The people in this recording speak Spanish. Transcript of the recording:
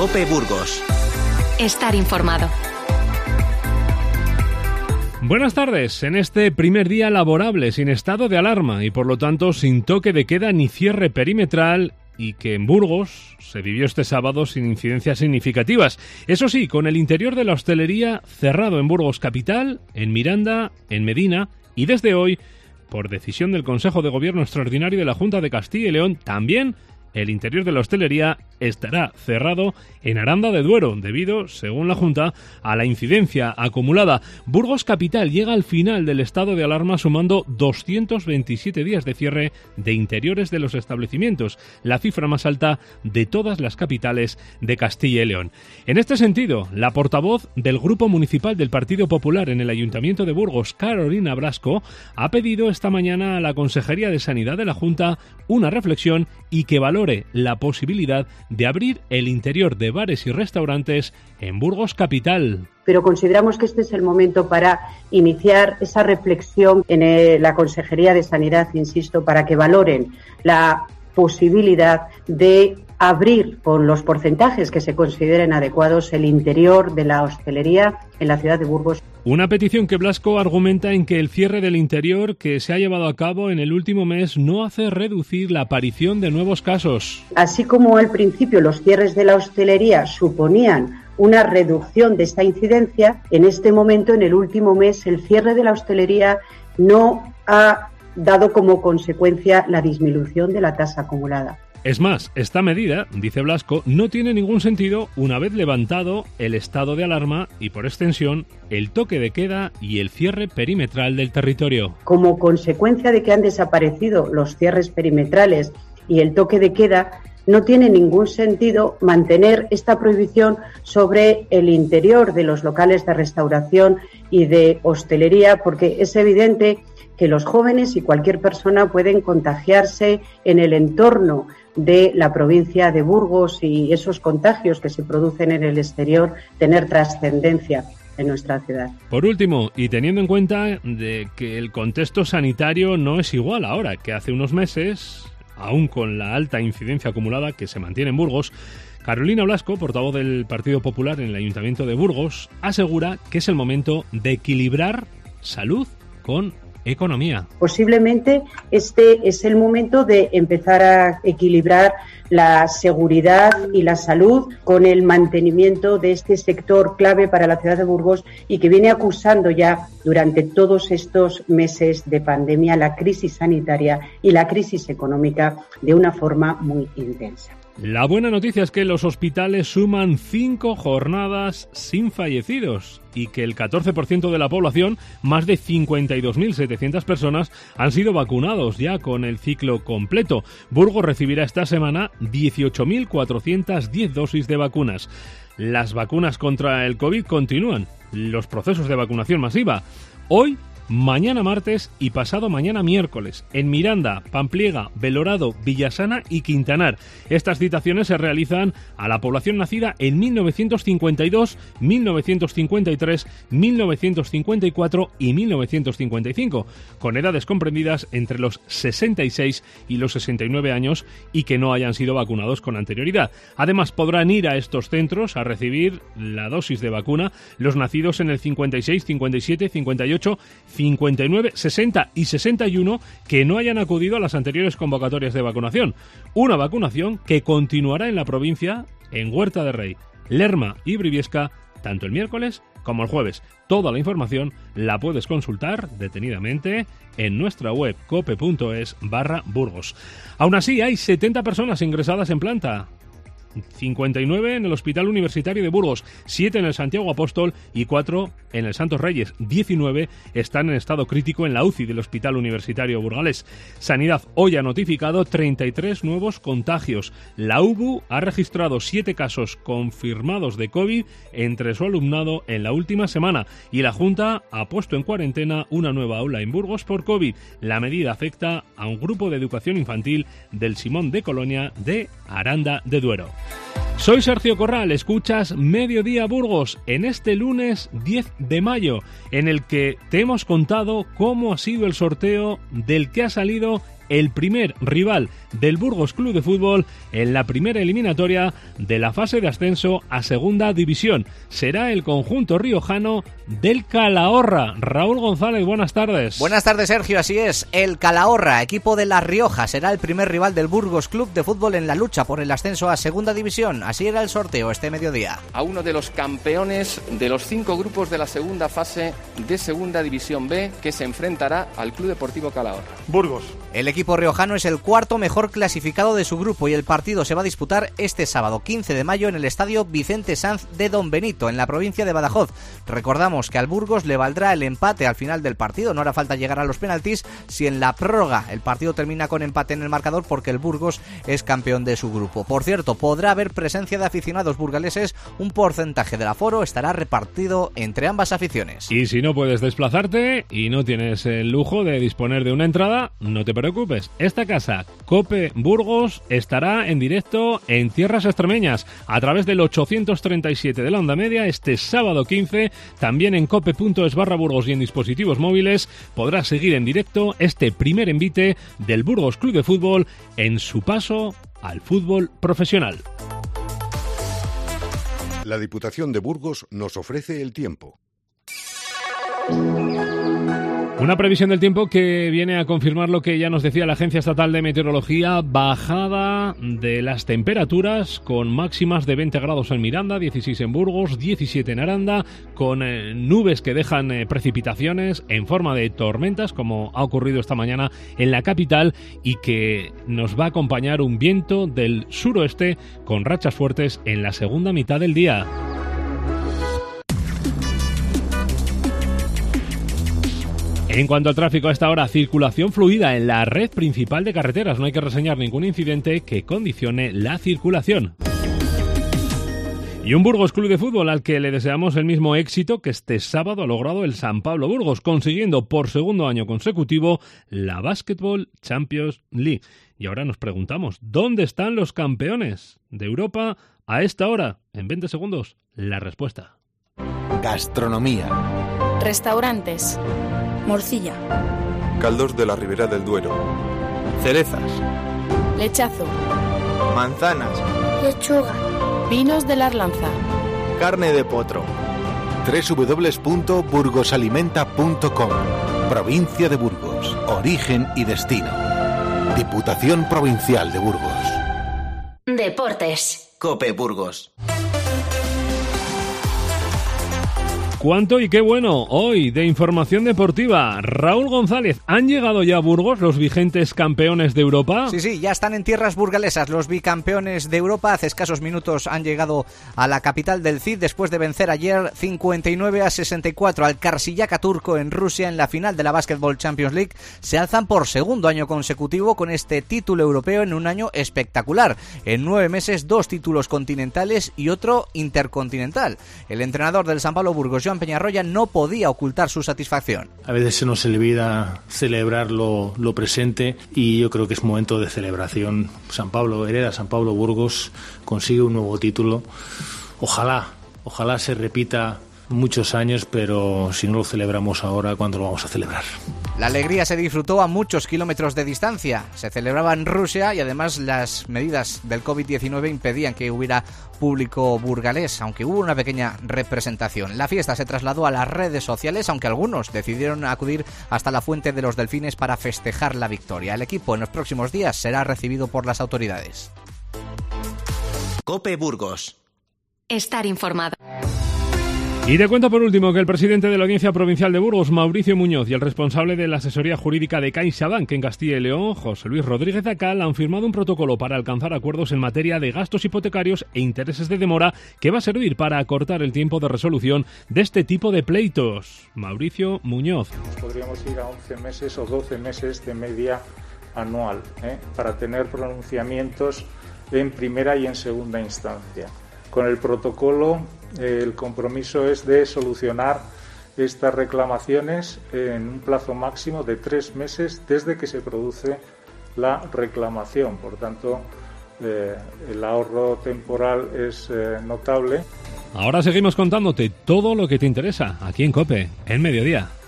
COPE Burgos. Estar informado. Buenas tardes. En este primer día laborable sin estado de alarma y por lo tanto sin toque de queda ni cierre perimetral, y que en Burgos se vivió este sábado sin incidencias significativas. Eso sí, con el interior de la hostelería cerrado en Burgos capital, en Miranda, en Medina y desde hoy, por decisión del Consejo de Gobierno Extraordinario de la Junta de Castilla y León, también el interior de la hostelería estará cerrado en Aranda de Duero, debido, según la Junta, a la incidencia acumulada. Burgos capital llega al final del estado de alarma sumando 227 días de cierre de interiores de los establecimientos, la cifra más alta de todas las capitales de Castilla y León. En este sentido, la portavoz del Grupo Municipal del Partido Popular en el Ayuntamiento de Burgos, Carolina Blasco, ha pedido esta mañana a la Consejería de Sanidad de la Junta una reflexión y que valore la posibilidad de abrir el interior de bares y restaurantes en Burgos capital. Pero consideramos que este es el momento para iniciar esa reflexión en la Consejería de Sanidad, insisto, para que valoren la posibilidad de abrir con los porcentajes que se consideren adecuados el interior de la hostelería en la ciudad de Burgos. Una petición que Blasco argumenta en que el cierre del interior que se ha llevado a cabo en el último mes no hace reducir la aparición de nuevos casos. Así como al principio los cierres de la hostelería suponían una reducción de esta incidencia, en este momento, en el último mes, el cierre de la hostelería no ha dado como consecuencia la disminución de la tasa acumulada. Es más, esta medida, dice Blasco, no tiene ningún sentido una vez levantado el estado de alarma y, por extensión, el toque de queda y el cierre perimetral del territorio. Como consecuencia de que han desaparecido los cierres perimetrales y el toque de queda, no tiene ningún sentido mantener esta prohibición sobre el interior de los locales de restauración y de hostelería, porque es evidente que los jóvenes y cualquier persona pueden contagiarse en el entorno de la provincia de Burgos y esos contagios que se producen en el exterior tener trascendencia en nuestra ciudad. Por último, y teniendo en cuenta de que el contexto sanitario no es igual ahora que hace unos meses, aún con la alta incidencia acumulada que se mantiene en Burgos, Carolina Blasco, portavoz del Partido Popular en el Ayuntamiento de Burgos, asegura que es el momento de equilibrar salud con economía. Posiblemente este es el momento de empezar a equilibrar la seguridad y la salud con el mantenimiento de este sector clave para la ciudad de Burgos y que viene acusando ya durante todos estos meses de pandemia la crisis sanitaria y la crisis económica de una forma muy intensa. La buena noticia es que los hospitales suman 5 jornadas sin fallecidos y que el 14% de la población, más de 52.700 personas, han sido vacunados ya con el ciclo completo. Burgos recibirá esta semana 18.410 dosis de vacunas. Las vacunas contra el COVID continúan, los procesos de vacunación masiva. Hoy, mañana martes y pasado mañana miércoles, en Miranda, Pampliega, Belorado, Villasana y Quintanar. Estas citaciones se realizan a la población nacida en 1952, 1953, 1954 y 1955, con edades comprendidas entre los 66 y los 69 años y que no hayan sido vacunados con anterioridad. Además, podrán ir a estos centros a recibir la dosis de vacuna los nacidos en el 56, 57, 58, 59, 60 y 61 que no hayan acudido a las anteriores convocatorias de vacunación. Una vacunación que continuará en la provincia, en Huerta de Rey, Lerma y Briviesca, tanto el miércoles como el jueves. Toda la información la puedes consultar detenidamente en nuestra web cope.es/Burgos. Aún así, hay 70 personas ingresadas en planta. 59 en el Hospital Universitario de Burgos, 7 en el Santiago Apóstol y 4 en el Santos Reyes. 19 están en estado crítico en la UCI del Hospital Universitario burgalés. Sanidad hoy ha notificado 33 nuevos contagios. La UBU ha registrado 7 casos confirmados de COVID entre su alumnado en la última semana y la Junta ha puesto en cuarentena una nueva aula en Burgos por COVID. La medida afecta a un grupo de educación infantil del Simón de Colonia de Aranda de Duero. Soy Sergio Corral, escuchas Mediodía Burgos en este lunes 10 de mayo, en el que te hemos contado cómo ha sido el sorteo del que ha salido el primer rival del Burgos Club de Fútbol en la primera eliminatoria de la fase de ascenso a Segunda División. Será el conjunto riojano del Calahorra. Raúl González, buenas tardes. Buenas tardes, Sergio, así es. El Calahorra, equipo de La Rioja, será el primer rival del Burgos Club de Fútbol en la lucha por el ascenso a Segunda División. Así era el sorteo este mediodía. A uno de los campeones de los 5 grupos de la segunda fase de Segunda División B, que se enfrentará al Club Deportivo Calahorra. Burgos. El equipo riojano es el cuarto mejor clasificado de su grupo y el partido se va a disputar este sábado 15 de mayo en el estadio Vicente Sanz de Don Benito, en la provincia de Badajoz. Recordamos que al Burgos le valdrá el empate al final del partido, no hará falta llegar a los penaltis si en la prórroga el partido termina con empate en el marcador, porque el Burgos es campeón de su grupo. Por cierto, podrá haber presencia de aficionados burgaleses, un porcentaje del aforo estará repartido entre ambas aficiones. Y si no puedes desplazarte y no tienes el lujo de disponer de una entrada, no te preocupes. Esta casa, COPE Burgos, estará en directo en tierras extremeñas a través del 837 de la onda media este sábado 15. También en cope.es/Burgos y en dispositivos móviles podrás seguir en directo este primer envite del Burgos Club de Fútbol en su paso al fútbol profesional. La Diputación de Burgos nos ofrece el tiempo. Una previsión del tiempo que viene a confirmar lo que ya nos decía la Agencia Estatal de Meteorología: bajada de las temperaturas, con máximas de 20 grados en Miranda, 16 en Burgos, 17 en Aranda, con nubes que dejan precipitaciones en forma de tormentas, como ha ocurrido esta mañana en la capital, y que nos va a acompañar un viento del suroeste con rachas fuertes en la segunda mitad del día. En cuanto al tráfico, a esta hora, circulación fluida en la red principal de carreteras. No hay que reseñar ningún incidente que condicione la circulación. Y un Burgos Club de Fútbol al que le deseamos el mismo éxito que este sábado ha logrado el San Pablo Burgos, consiguiendo por segundo año consecutivo la Basketball Champions League. Y ahora nos preguntamos, ¿dónde están los campeones de Europa a esta hora? En 20 segundos, la respuesta. Gastronomía. Restaurantes. Morcilla. Caldos de la Ribera del Duero. Cerezas. Lechazo. Manzanas. Lechuga. Vinos de la Arlanza. Carne de potro. www.burgosalimenta.com. Provincia de Burgos. Origen y destino. Diputación Provincial de Burgos. Deportes. COPE Burgos. ¿Cuánto y qué bueno hoy de información deportiva? Raúl González, ¿han llegado ya a Burgos los vigentes campeones de Europa? Sí, ya están en tierras burgalesas los bicampeones de Europa. Hace escasos minutos han llegado a la capital del CID después de vencer ayer 59-64 al Karsiyaka turco en Rusia en la final de la Basketball Champions League. Se alzan por segundo año consecutivo con este título europeo en un año espectacular. En 9 meses, 2 títulos continentales y otro intercontinental. El entrenador del San Pablo Burgos, Joan Peñarroya, no podía ocultar su satisfacción. A veces se nos olvida celebrar lo presente y yo creo que es momento de celebración. San Pablo Burgos consigue un nuevo título. Ojalá se repita muchos años, pero si no lo celebramos ahora, ¿cuándo lo vamos a celebrar? La alegría se disfrutó a muchos kilómetros de distancia. Se celebraba en Rusia y además las medidas del COVID-19 impedían que hubiera público burgalés, aunque hubo una pequeña representación. La fiesta se trasladó a las redes sociales, aunque algunos decidieron acudir hasta la Fuente de los Delfines para festejar la victoria. El equipo en los próximos días será recibido por las autoridades. COPE Burgos. Estar informado. Y te cuento por último que el presidente de la Audiencia Provincial de Burgos, Mauricio Muñoz, y el responsable de la asesoría jurídica de CaixaBank en Castilla y León, José Luis Rodríguez Acal, han firmado un protocolo para alcanzar acuerdos en materia de gastos hipotecarios e intereses de demora que va a servir para acortar el tiempo de resolución de este tipo de pleitos. Mauricio Muñoz. Podríamos ir a 11 meses o 12 meses de media anual, para tener pronunciamientos en primera y en segunda instancia. Con el protocolo, el compromiso es de solucionar estas reclamaciones en un plazo máximo de 3 meses desde que se produce la reclamación. Por tanto, el ahorro temporal es notable. Ahora seguimos contándote todo lo que te interesa aquí en COPE, en Mediodía.